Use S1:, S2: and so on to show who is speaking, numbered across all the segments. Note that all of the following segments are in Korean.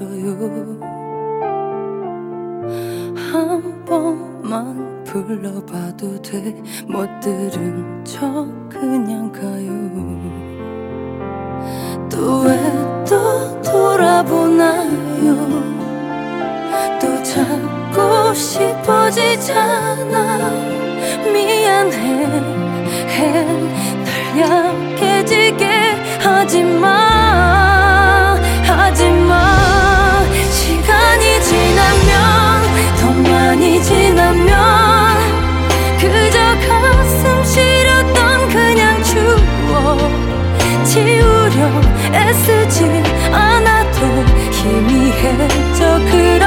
S1: 있어요. 한 번만 불러봐도 돼. 못 들은 척 그냥 가요. 또 왜 또 돌아보나요? 또 찾고 싶어지잖아. 미안해 날 약해지게 하지마 하지마. 시간이 지나면 더 많이 지나면 그저 가슴 시렸던 그냥 추억 지우려 애쓰지 않아도 희미해져.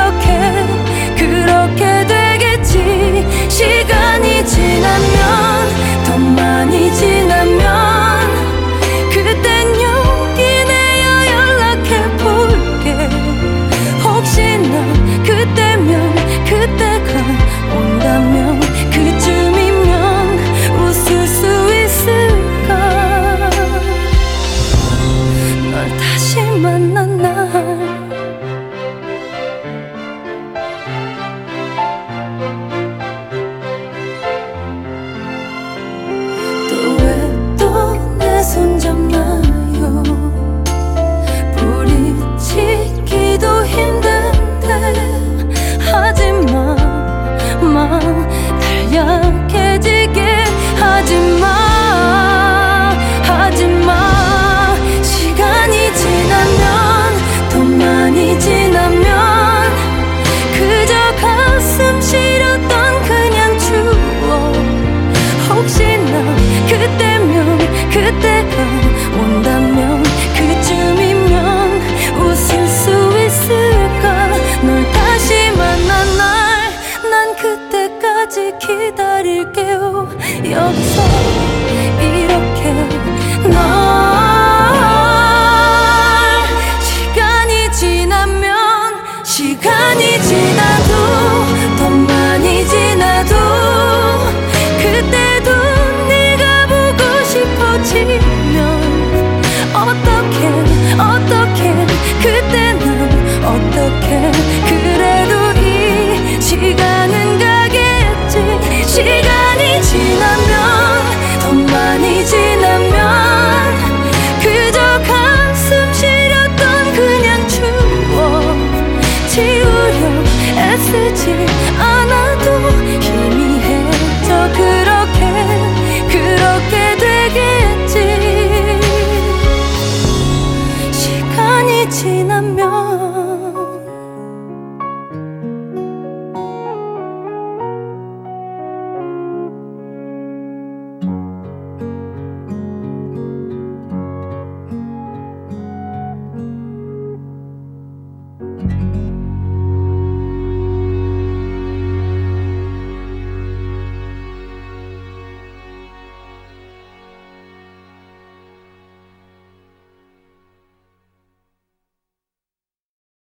S1: 그렇게 되겠지. 시간이 지나면 더 많이 지나면 그땐 용기 내어 연락해볼게. 혹시나 그때면 그때가 온다면 그쯤이면 웃을 수 있을까. 널 다시 만난 날 손잡나요? 부딪히기도 힘든데 하지마 날 약해지게 하지마 하지마. 시간이 지나면 더 많이 지나면 그저 가슴 시렸던 그냥 추억. 혹시나 그때면 그때가 온다면 그쯤이면 웃을 수 있을까. 널 다시 만난 날 난 그때까지 기다릴게요. 여기서 이렇게 널 시간이 지나면